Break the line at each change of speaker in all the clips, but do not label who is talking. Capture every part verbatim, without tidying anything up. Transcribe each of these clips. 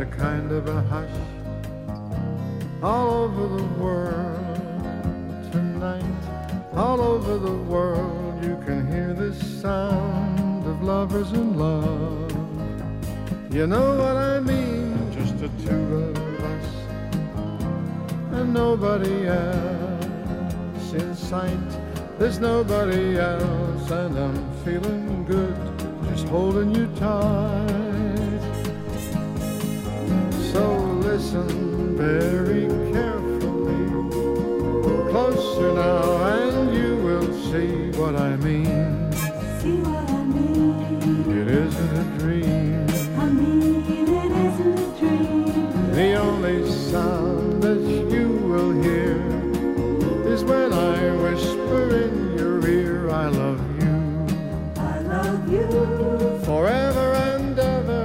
kind of a hush all over the world tonight. All over the world you can hear this sound of lovers in love. You know what I mean, just the two of us and nobody else in sight. There's nobody else and I'm feeling good, just holding you tight. So listen very carefully, closer now and you will see what I mean.
See what I mean?
It isn't a dream.
I mean it isn't a dream.
The only sound that you will hear is when I whisper in your ear, I love you.
I love you.
Forever and ever.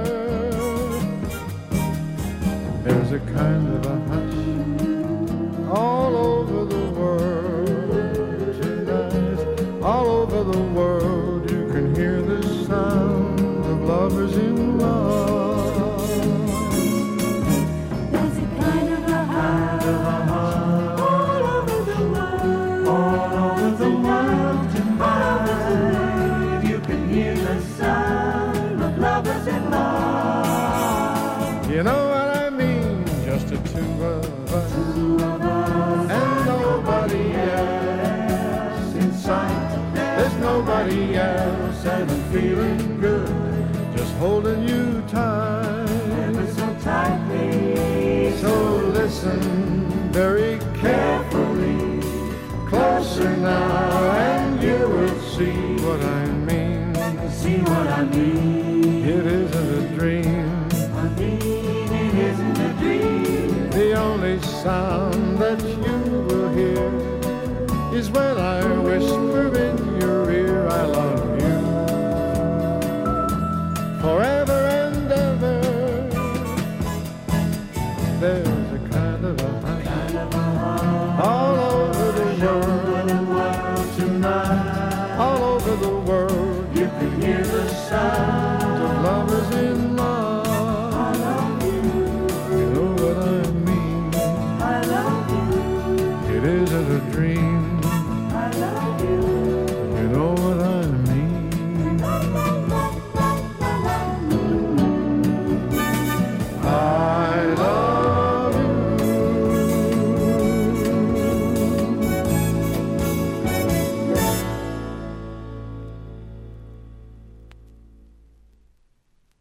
There's a kind of a hush all over the world tonight. All over the world you can hear the sound of lovers in love.
There's a kind of a hush all over the world.
All over the world tonight, you can hear the sound of lovers in love.
You know what I mean, just the two of us,
Two of us
and nobody else in sight. There's nobody else and I'm feeling good, just holding you tight.
ever so tightly.
So listen very carefully, closer now and you will see what I mean.
See what I mean?
It isn't a dream.
I mean it isn't a dream.
The only sound that you will hear is when I whisper in your ear, I love you. Forever and ever. There's a kind of a hush
Kind of a heart
all over the
over the
world
world tonight.
all over the world.
You can hear the sound
Of lovers in love.
I love you.
You know what I mean.
I love you.
It isn't a dream.
I love you.
You know